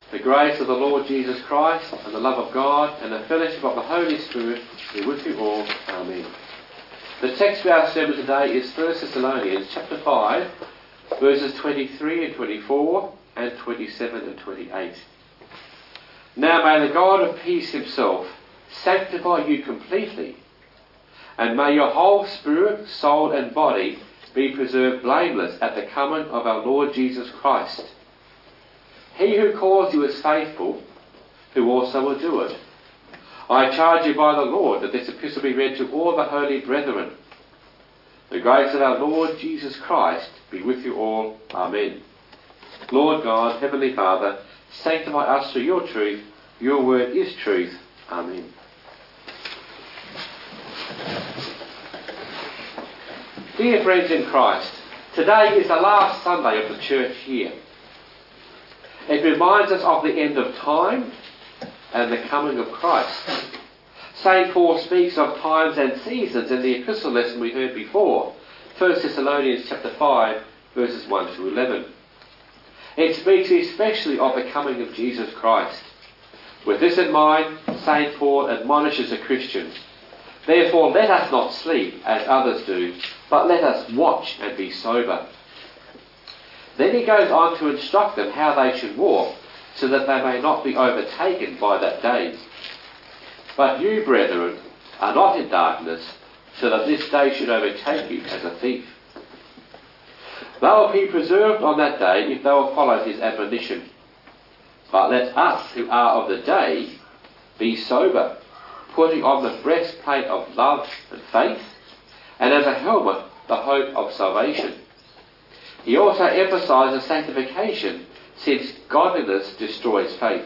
The grace of the Lord Jesus Christ and the love of God and the fellowship of the Holy Spirit be with you all. Amen. The text for our sermon today is 1 Thessalonians chapter 5, verses 23 and 24 and 27 and 28. Now may the God of peace himself sanctify you completely, and may your whole spirit, soul and body be preserved blameless at the coming of our Lord Jesus Christ. He who calls you is faithful, who also will do it. I charge you by the Lord that this epistle be read to all the holy brethren. The grace of our Lord Jesus Christ be with you all. Amen. Lord God, Heavenly Father, sanctify us through your truth. Your word is truth. Amen. Dear friends in Christ, today is the last Sunday of the church year. It reminds us of the end of time and the coming of Christ. St. Paul speaks of times and seasons in the epistle lesson we heard before, 1 Thessalonians chapter 5, verses 1 to 11. It speaks especially of the coming of Jesus Christ. With this in mind, St. Paul admonishes the Christians, therefore let us not sleep as others do, but let us watch and be sober. Then he goes on to instruct them how they should walk, so that they may not be overtaken by that day. But you, brethren, are not in darkness, so that this day should overtake you as a thief. They will be preserved on that day if they will follow his admonition. But let us who are of the day be sober, putting on the breastplate of love and faith, and as a helmet the hope of salvation. He also emphasises sanctification, since godliness destroys faith.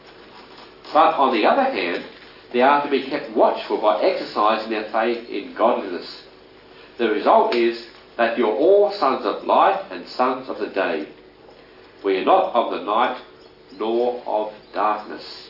But on the other hand, they are to be kept watchful by exercising their faith in godliness. The result is that you're all sons of light and sons of the day. We are not of the night nor of darkness.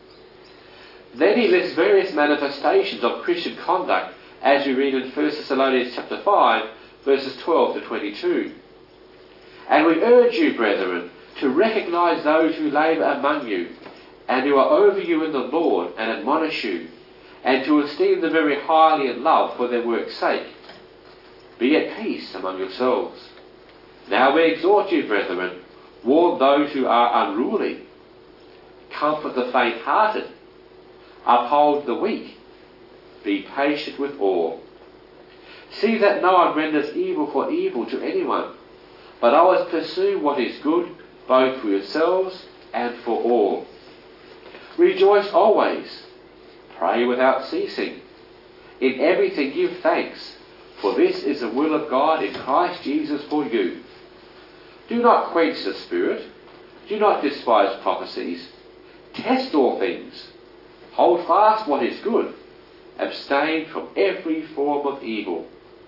Then he lists various manifestations of Christian conduct as we read in 1 Thessalonians chapter 5, verses 12 to 22. And we urge you, brethren, to recognise those who labour among you, and who are over you in the Lord, and admonish you, and to esteem them very highly in love for their work's sake. Be at peace among yourselves. Now we exhort you, brethren, warn those who are unruly, comfort the faint-hearted, uphold the weak, be patient with all. See that no one renders evil for evil to anyone, but always pursue what is good, both for yourselves and for all. Rejoice always. Pray without ceasing. In everything give thanks, for this is the will of God in Christ Jesus for you. Do not quench the Spirit. Do not despise prophecies. Test all things. Hold fast what is good. Abstain from every form of evil.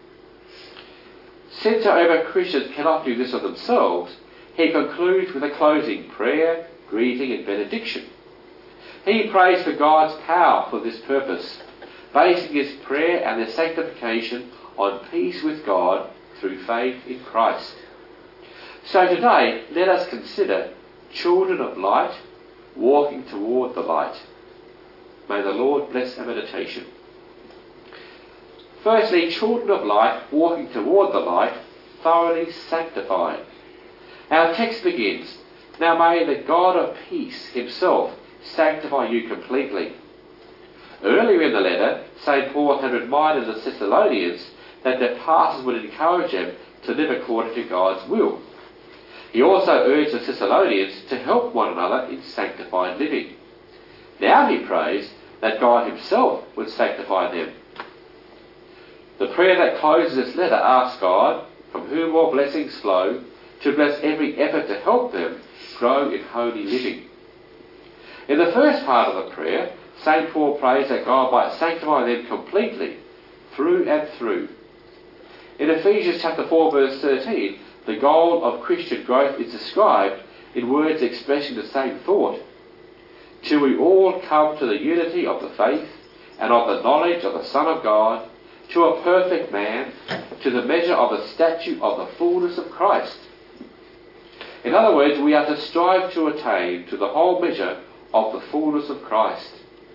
Since, however, Christians cannot do this of themselves, he concludes with a closing prayer, greeting and benediction. He prays for God's power for this purpose, basing his prayer and their sanctification on peace with God through faith in Christ. So today, let us consider children of light walking toward the light. May the Lord bless our meditation. Firstly, children of light walking toward the light, thoroughly sanctified. Our text begins, now may the God of peace himself sanctify you completely. Earlier in the letter, St. Paul had reminded the Thessalonians that their pastors would encourage them to live according to God's will. He also urged the Thessalonians to help one another in sanctified living. Now he prays that God himself would sanctify them. The prayer that closes this letter asks God, from whom all blessings flow, to bless every effort to help them grow in holy living. In the first part of the prayer, St. Paul prays that God might sanctify them completely, through and through. In Ephesians chapter 4, verse 13, the goal of Christian growth is described in words expressing the same thought. Till we all come to the unity of the faith and of the knowledge of the Son of God, to a perfect man, to the measure of the stature of the fullness of Christ. In other words, we are to strive to attain to the whole measure of the fullness of Christ.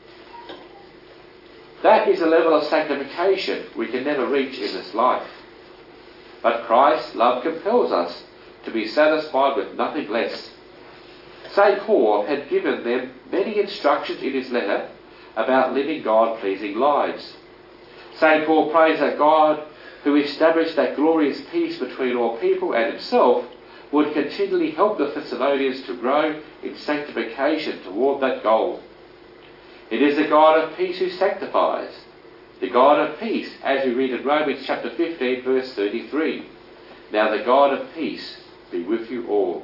That is a level of sanctification we can never reach in this life. But Christ's love compels us to be satisfied with nothing less. St. Paul had given them many instructions in his letter about living God-pleasing lives. St. Paul prays that God, who established that glorious peace between all people and himself, would continually help the Thessalonians to grow in sanctification toward that goal. It is the God of peace who sanctifies. The God of peace, as we read in Romans chapter 15, verse 33. Now the God of peace be with you all.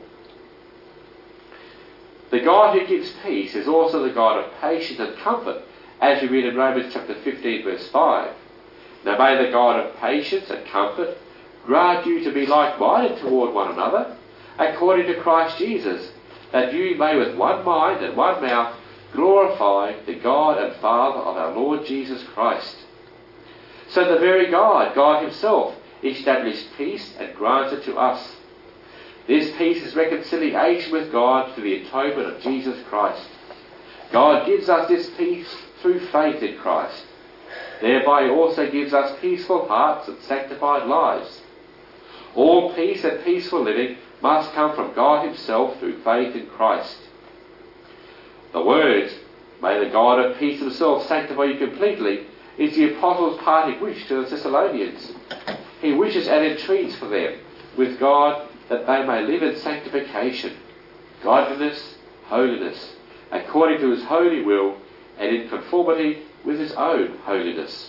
The God who gives peace is also the God of patience and comfort, as we read in Romans chapter 15, verse 5. Now may the God of patience and comfort grant you to be like-minded toward one another, according to Christ Jesus, that you may with one mind and one mouth glorify the God and Father of our Lord Jesus Christ. So the very God himself, established peace and grants it to us. This peace is reconciliation with God through the atonement of Jesus Christ. God gives us this peace through faith in Christ. Thereby he also gives us peaceful hearts and sanctified lives. All peace and peaceful living must come from God himself through faith in Christ. The words, may the God of peace himself sanctify you completely, is the Apostle's parting wish to the Thessalonians. He wishes and entreats for them, with God, that they may live in sanctification, godliness, holiness, according to his holy will, and in conformity with his own holiness.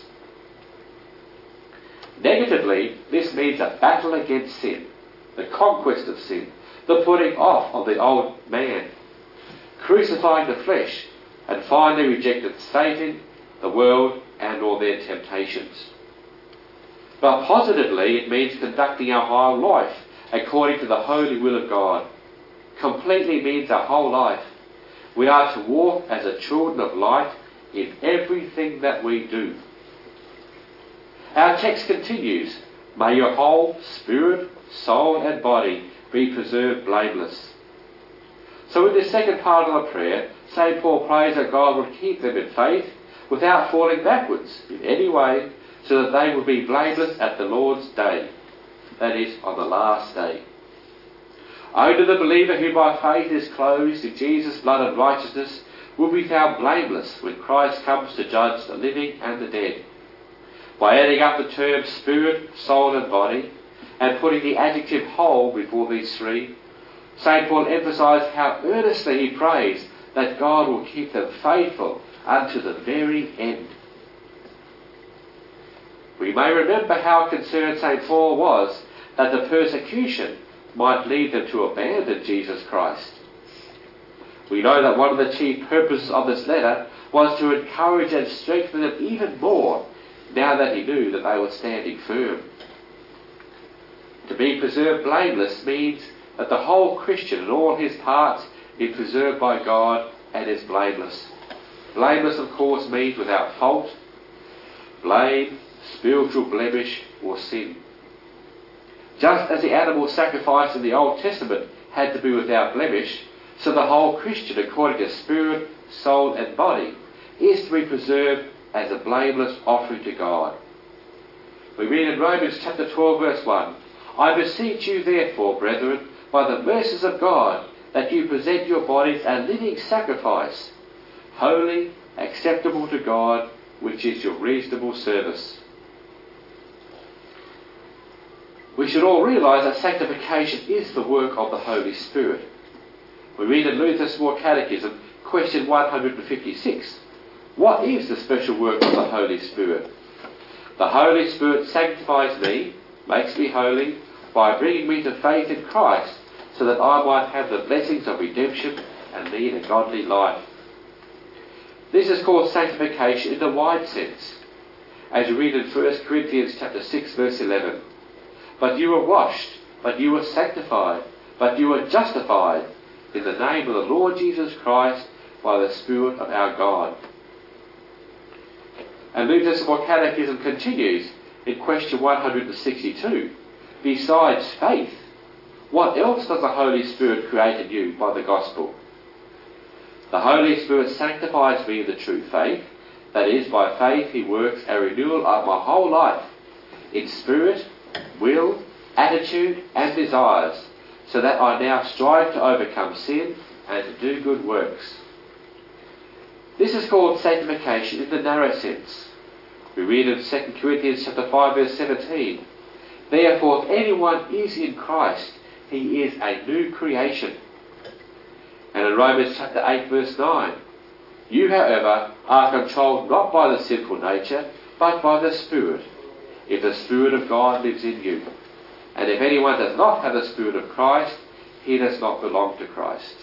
Negatively, this means a battle against sin, the conquest of sin, the putting off of the old man, crucifying the flesh, and finally rejecting Satan, the world, and all their temptations. But positively, it means conducting our whole life according to the holy will of God. Completely means our whole life. We are to walk as the children of light in everything that we do. Our text continues, may your whole spirit, soul and body be preserved blameless. So in the second part of the prayer, St. Paul prays that God would keep them in faith without falling backwards in any way, so that they will be blameless at the Lord's day, that is, on the last day. Only the believer who by faith is clothed in Jesus' blood and righteousness will be found blameless when Christ comes to judge the living and the dead. By adding up the terms spirit, soul and body, and putting the adjective whole before these three, St. Paul emphasised how earnestly he prays that God will keep them faithful unto the very end. We may remember how concerned St. Paul was that the persecution might lead them to abandon Jesus Christ. We know that one of the chief purposes of this letter was to encourage and strengthen them even more now that he knew that they were standing firm. To be preserved blameless means that the whole Christian in all his parts is preserved by God and is blameless. Blameless, of course, means without fault, blame, spiritual blemish or sin. Just as the animal sacrifice in the Old Testament had to be without blemish, so the whole Christian, according to spirit, soul and body, is to be preserved as a blameless offering to God. We read in Romans chapter 12 verse 1, I beseech you therefore, brethren, by the mercies of God, that you present your bodies a living sacrifice, holy, acceptable to God, which is your reasonable service. We should all realise that sanctification is the work of the Holy Spirit. We read in Luther's Small Catechism, question 156, what is the special work of the Holy Spirit? The Holy Spirit sanctifies me, makes me holy, by bringing me to faith in Christ, so that I might have the blessings of redemption and lead a godly life. This is called sanctification in the wide sense, as you read in 1 Corinthians chapter 6 verse 11. But you were washed, but you were sanctified, but you were justified in the name of the Lord Jesus Christ by the Spirit of our God. And Luther's Small Catechism continues in question 162. Besides faith, What else does the Holy Spirit create in you by the gospel? The Holy Spirit sanctifies me in the true faith. That is, by faith he works a renewal of my whole life, in spirit, will, attitude and desires, so that I now strive to overcome sin and to do good works. This is called sanctification in the narrow sense. We read in 2 Corinthians chapter 5 verse 17, "Therefore if anyone is in Christ, he is a new creation." And in Romans chapter 8 verse 9, "You, however, are controlled not by the sinful nature, but by the Spirit, if the Spirit of God lives in you. And if anyone does not have the Spirit of Christ, he does not belong to Christ."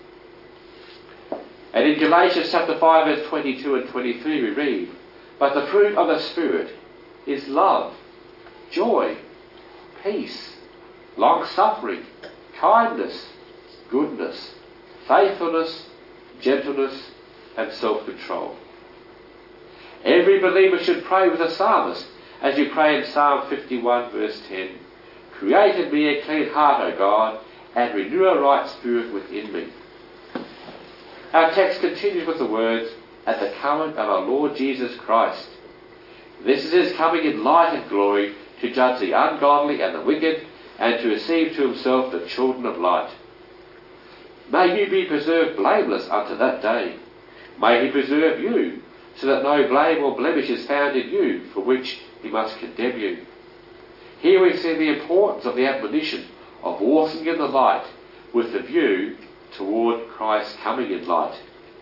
And in Galatians chapter 5 verse 22 and 23 we read, "But the fruit of the Spirit is love, joy, peace, long-suffering, kindness, goodness, faithfulness, gentleness, and self-control." Every believer should pray with the psalmist, as you pray in Psalm 51 verse 10, "Create in me a clean heart, O God, and renew a right spirit within me." Our text continues with the words, "At the coming of our Lord Jesus Christ." This is his coming in light and glory, to judge the ungodly and the wicked, and to receive to himself the children of light. May you be preserved blameless unto that day. May he preserve you, so that no blame or blemish is found in you, for which he must condemn you. Here we see the importance of the admonition of walking in the light, with the view toward Christ's coming in light.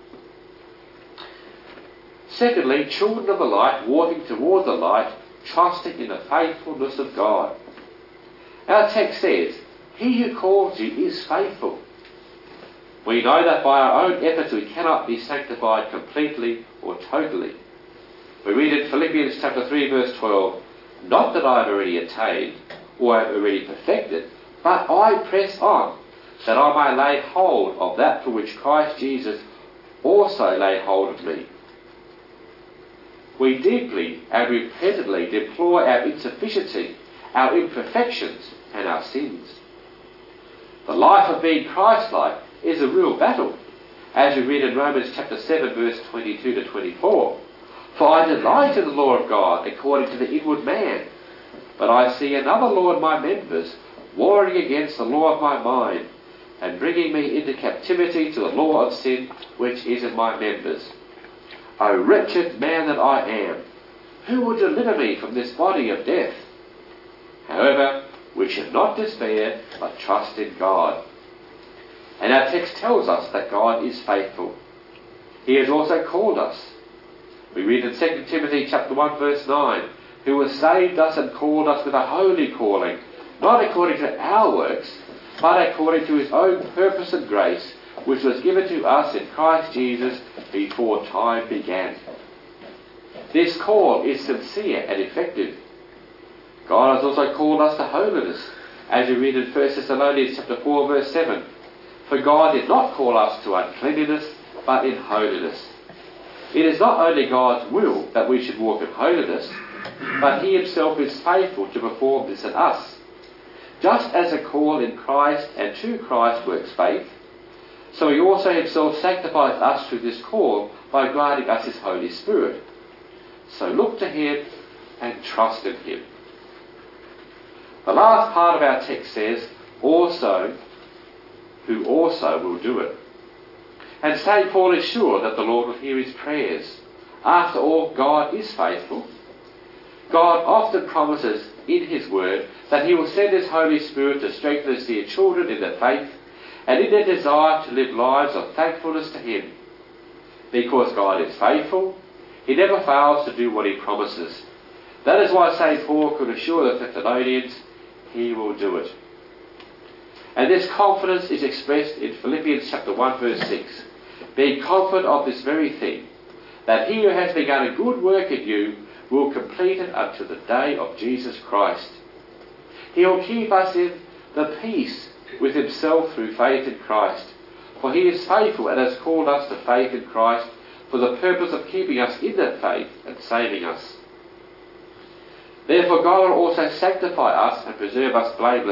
Secondly, children of the light walking toward the light, trusting in the faithfulness of God. Our text says, "He who calls you is faithful." We know that by our own efforts we cannot be sanctified completely or totally. We read in Philippians chapter 3 verse 12, "Not that I have already attained or have already perfected, but I press on, that I may lay hold of that for which Christ Jesus also laid hold of me." We deeply and repeatedly deplore our insufficiency, our imperfections, and our sins. The life of being Christ-like is a real battle, as we read in Romans chapter 7 verse 22 to 24. "For I delight in the law of God according to the inward man, but I see another law in my members, warring against the law of my mind, and bringing me into captivity to the law of sin which is in my members. O wretched man that I am, who will deliver me from this body of death?" However, we should not despair, but trust in God. And our text tells us that God is faithful. He has also called us. We read in 2 Timothy chapter 1 verse 9, "Who has saved us and called us with a holy calling, not according to our works, but according to his own purpose and grace, which was given to us in Christ Jesus before time began." This call is sincere and effective. God has also called us to holiness, as we read in 1 Thessalonians chapter 4 verse 7, "For God did not call us to uncleanness, but in holiness." It is not only God's will that we should walk in holiness, but he himself is faithful to perform this in us. Just as a call in Christ and to Christ works faith, so he also himself sanctifies us through this call by granting us his Holy Spirit. So look to him and trust in him. The last part of our text says, "Also, who also will do it." And St. Paul is sure that the Lord will hear his prayers. After all, God is faithful. God often promises in his word that he will send his Holy Spirit to strengthen his dear children in their faith and in their desire to live lives of thankfulness to him. Because God is faithful, he never fails to do what he promises. That is why St. Paul could assure the Thessalonians, he will do it. And this confidence is expressed in Philippians chapter 1 verse 6. "Being confident of this very thing, that he who has begun a good work in you will complete it unto the day of Jesus Christ." He will keep us in the peace with himself through faith in Christ. For he is faithful and has called us to faith in Christ for the purpose of keeping us in that faith and saving us. Therefore God will also sanctify us and preserve us blameless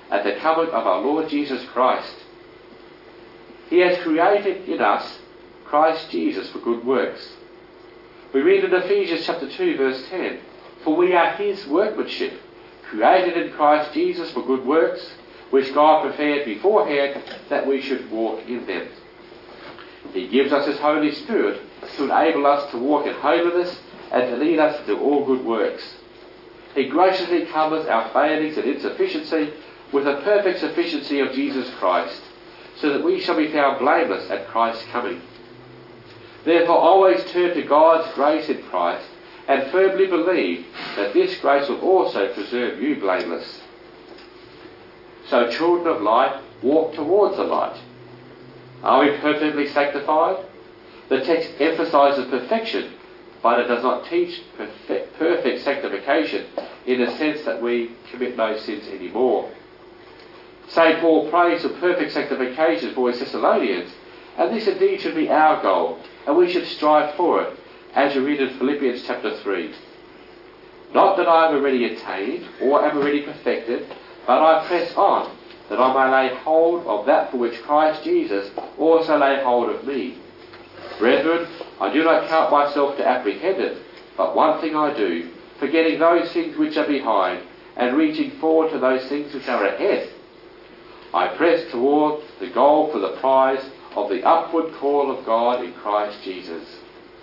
at the coming of our Lord Jesus Christ. He has created in us Christ Jesus for good works. We read in Ephesians chapter 2 verse 10, "For we are his workmanship, created in Christ Jesus for good works, which God prepared beforehand that we should walk in them." He gives us his Holy Spirit to enable us to walk in holiness and to lead us to all good works. He graciously covers our failings and insufficiency with the perfect sufficiency of Jesus Christ, so that we shall be found blameless at Christ's coming. Therefore always turn to God's grace in Christ and firmly believe that this grace will also preserve you blameless. So children of light, walk towards the light. Are we perfectly sanctified? The text emphasises perfection, but it does not teach perfect sanctification in the sense that we commit no sins anymore. St. Paul prays for perfect sanctification for his Thessalonians, and this indeed should be our goal, and we should strive for it, as we read in Philippians chapter 3. "Not that I have already attained, or am already perfected, but I press on, that I may lay hold of that for which Christ Jesus also laid hold of me. Brethren, I do not count myself to apprehend it, but one thing I do, forgetting those things which are behind, and reaching forward to those things which are ahead. I press toward the goal for the prize of the upward call of God in Christ Jesus."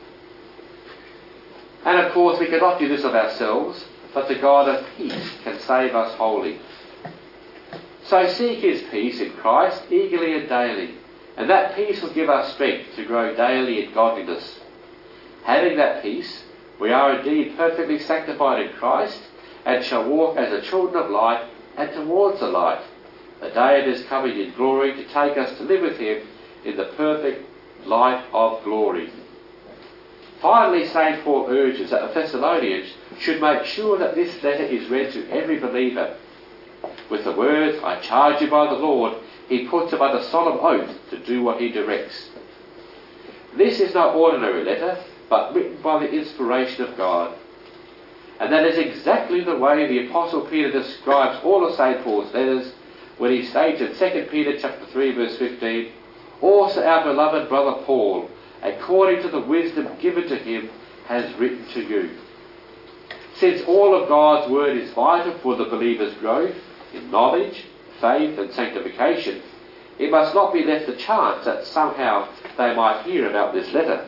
And of course we cannot do this of ourselves, but the God of peace can save us wholly. So seek his peace in Christ eagerly and daily, and that peace will give us strength to grow daily in godliness. Having that peace, we are indeed perfectly sanctified in Christ, and shall walk as the children of light and towards the light, the day it is coming in glory to take us to live with him in the perfect light of glory. Finally, St. Paul urges that the Thessalonians should make sure that this letter is read to every believer. With the words, "I charge you by the Lord," he puts them under solemn oath to do what he directs. This is no ordinary letter, but written by the inspiration of God. And that is exactly the way the Apostle Peter describes all of St. Paul's letters when he states in 2 Peter chapter 3 verse 15, "Also our beloved brother Paul, according to the wisdom given to him, has written to you." Since all of God's word is vital for the believer's growth in knowledge, faith and sanctification, it must not be left to chance that somehow they might hear about this letter.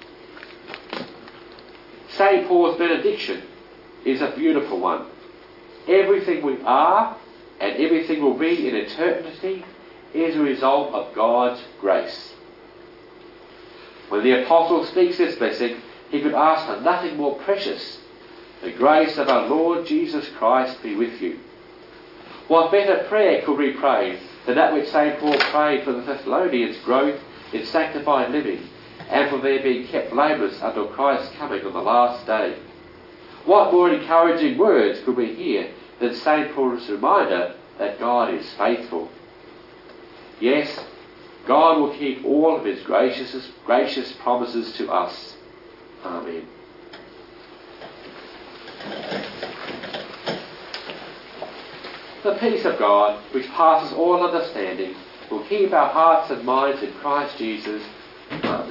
St. Paul's benediction is a beautiful one. Everything we are and everything will be in eternity is a result of God's grace. When the Apostle speaks this blessing, he could ask for nothing more precious. "The grace of our Lord Jesus Christ be with you." What better prayer could we pray than that which St. Paul prayed for the Thessalonians' growth in sanctified living, and for their being kept blameless until Christ's coming on the last day? What more encouraging words could we hear than St. Paul's reminder that God is faithful? Yes, God will keep all of his gracious promises to us. Amen. The peace of God, which passes all understanding, will keep our hearts and minds in Christ Jesus. Amen.